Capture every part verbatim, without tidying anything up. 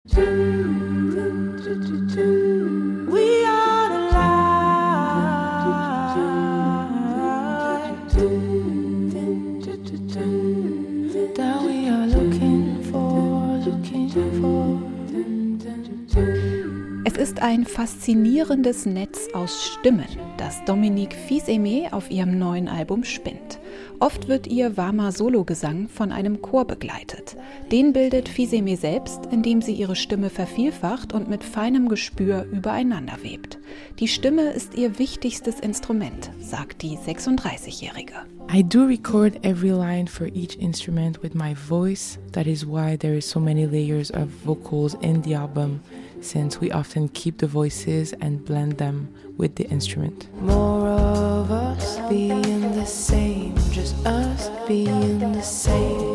We are the light that we are looking for, looking for. Es ist ein faszinierendes Netz aus Stimmen, das Dominique Fils-Aimé auf ihrem neuen Album spinnt. Oft wird ihr warmer Sologesang von einem Chor begleitet. Den bildet Fils-Aimé selbst, indem sie ihre Stimme vervielfacht und mit feinem Gespür übereinander webt. Die Stimme ist ihr wichtigstes Instrument, sagt die sechsunddreißigjährige. I do record every line for each instrument with my voice. That is why there is so many layers of vocals in the album, since we often keep the voices and blend them with the instrument. More of us being the same, just us being the same.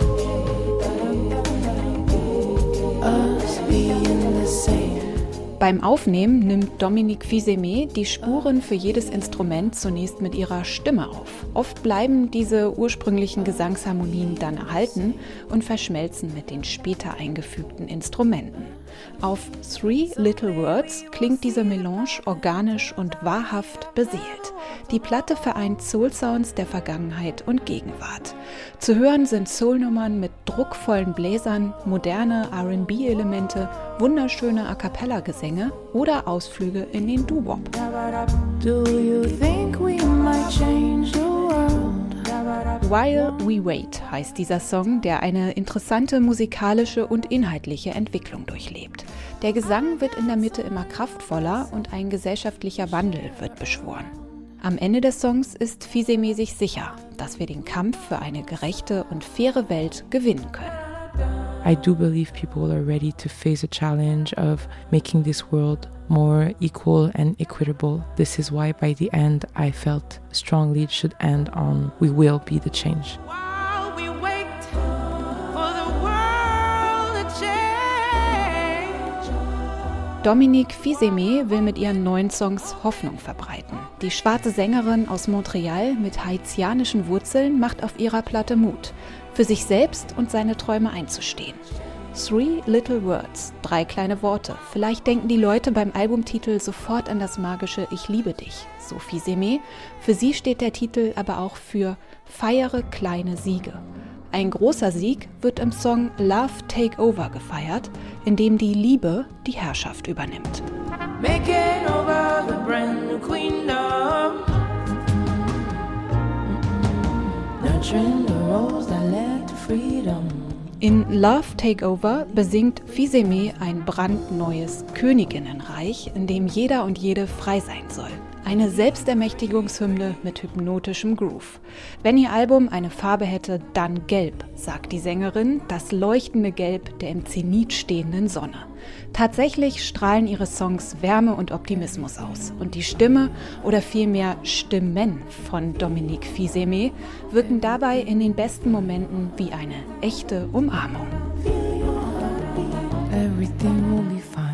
Us being the same. Beim Aufnehmen nimmt Dominique Fils-Aimé die Spuren für jedes Instrument zunächst mit ihrer Stimme auf. Oft bleiben diese ursprünglichen Gesangsharmonien dann erhalten und verschmelzen mit den später eingefügten Instrumenten. Auf Three Little Words klingt diese Melange organisch und wahrhaft beseelt. Die Platte vereint Soul-Sounds der Vergangenheit und Gegenwart. Zu hören sind Soul-Nummern mit druckvollen Bläsern, moderne R and B-Elemente, wunderschöne A-Cappella-Gesänge oder Ausflüge in den Doo-Wop. Do you think we might change the world? While We Wait heißt dieser Song, der eine interessante musikalische und inhaltliche Entwicklung durchlebt. Der Gesang wird in der Mitte immer kraftvoller und ein gesellschaftlicher Wandel wird beschworen. Am Ende des Songs ist Fils-Aimé sich sicher, dass wir den Kampf für eine gerechte und faire Welt gewinnen können. I do believe people are ready to face a challenge of making this world more equal and equitable. This is why by the end I felt strongly it should end on "We will be the change." While we wait for the world to change. Dominique Fils-Aimé will mit ihren neuen Songs Hoffnung verbreiten. Die schwarze Sängerin aus Montreal mit haitianischen Wurzeln macht auf ihrer Platte Mut, für sich selbst und seine Träume einzustehen. Three Little Words, drei kleine Worte. Vielleicht denken die Leute beim Albumtitel sofort an das magische Ich liebe dich, so Fils-Aimé. Für sie steht der Titel aber auch für Feiere kleine Siege. Ein großer Sieg wird im Song Love Take Over gefeiert, in dem die Liebe die Herrschaft übernimmt. Making over the brand new queendom. Nurturing the rose that led to freedom. In Love Takeover besingt Fils-Aimé ein brandneues Königinnenreich, in dem jeder und jede frei sein soll. Eine Selbstermächtigungshymne mit hypnotischem Groove. Wenn ihr Album eine Farbe hätte, dann gelb, sagt die Sängerin, das leuchtende Gelb der im Zenit stehenden Sonne. Tatsächlich strahlen ihre Songs Wärme und Optimismus aus. Und die Stimme oder vielmehr Stimmen von Dominique Fils-Aimé wirken dabei in den besten Momenten wie eine echte Umarmung. Everything will be fine.